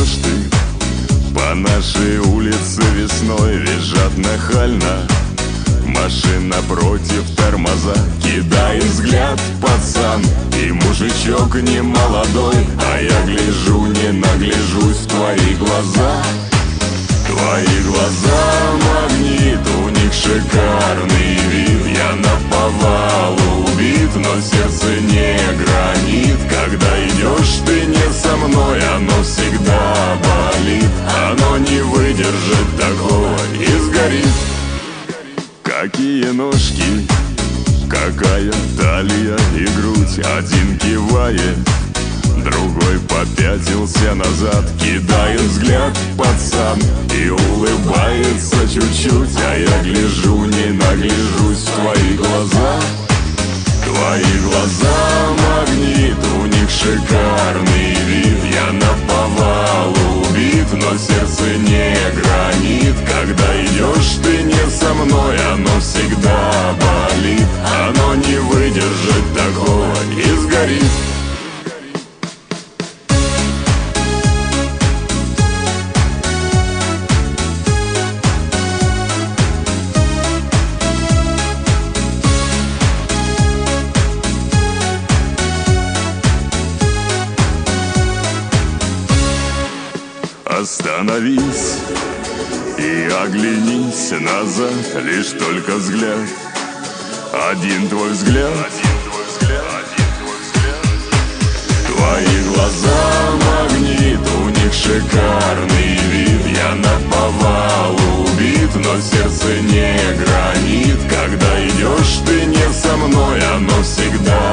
идешь ты по нашей улице весной, визжат нахально машина против тормоза. Кидай взгляд, пацан, и мужичок не молодой, а я гляжу, не нагляжусь в твои глаза. Твои глаза магнит, у них шикарный вид. Я наповал убит, но сердце не гранит. Когда идешь ты не со мной, оно всегда болит. Оно не выдержит такого и сгорит. Какие ножки, какая талия и грудь. Один кивает, другой попятился назад. Кидает взгляд, пацан, и улыбается чуть-чуть, а я гляжу, не нагляжусь в твои глаза. Твои глаза магнит, у них шикарный вид. Я наповал убит, но сердце не гранит. Когда идешь ты не со мной, оно всегда болит. Оно не выдержит такого и сгорит. Остановись и оглянись назад, лишь только взгляд, один твой взгляд. Твои глаза магнит, у них шикарный вид. Я наповал убит, но сердце не гранит. Когда идешь ты не со мной, оно всегда